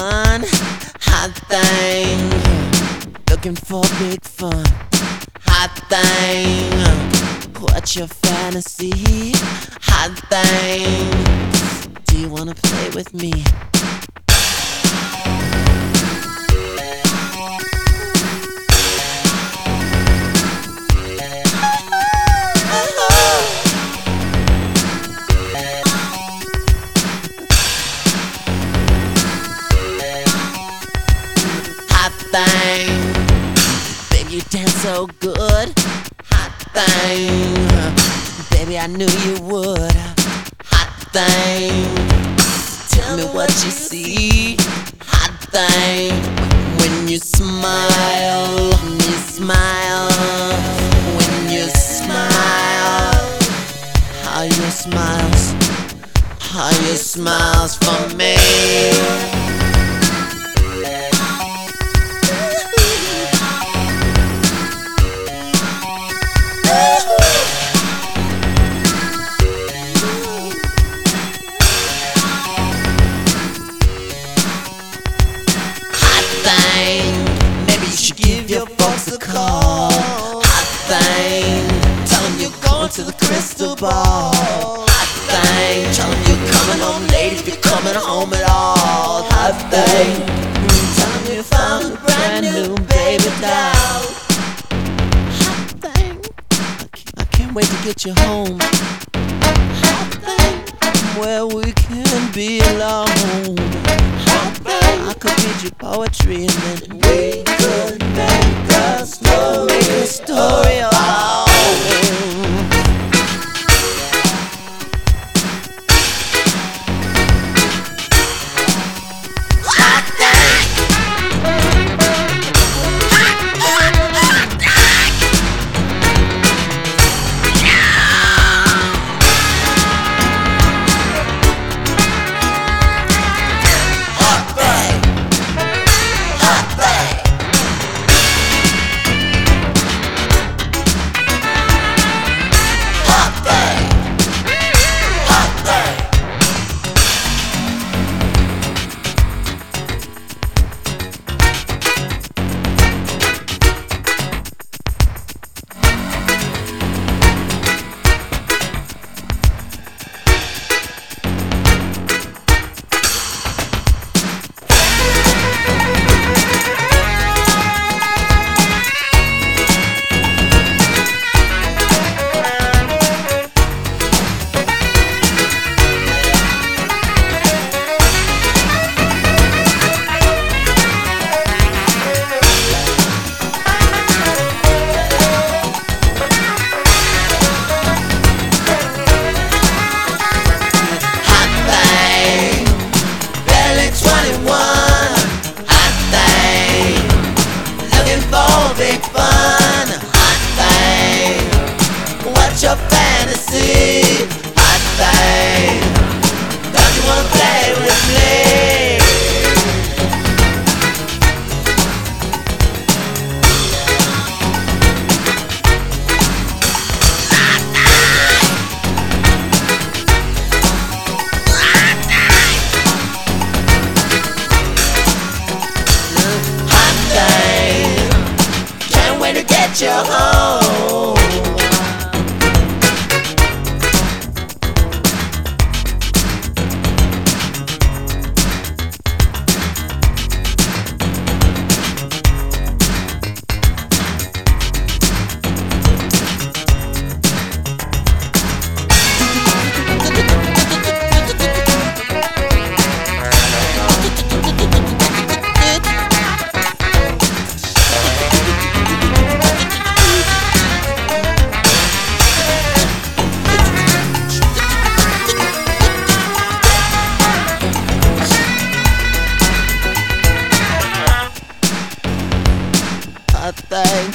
21, hot thing, looking for big fun. Hot thing, what's your fantasy? Hot thing, do you wanna play with me? Thing, baby, you dance so good. Hot thing, baby, I knew you would. Hot thing, tell me what you see. Hot thing, when you smile, when you smile, when you smile, how your smiles for me. Give your folks a call. Hot thing, tell them you're going to the crystal ball. Hot thing, tell them you're coming home late if you're coming home at all. Hot thing, tell them you found a brand new baby doll. Hot thing, I can't wait to get you home. Hot thing, where we can be alone. Hot thing, I could read you poetry and then we could make a story of our own. Big fun, hot thing. What's your fantasy? Hot thing. Don't you wanna play with me? Hot thing. Hot thing. Way to get you home. Hot thing.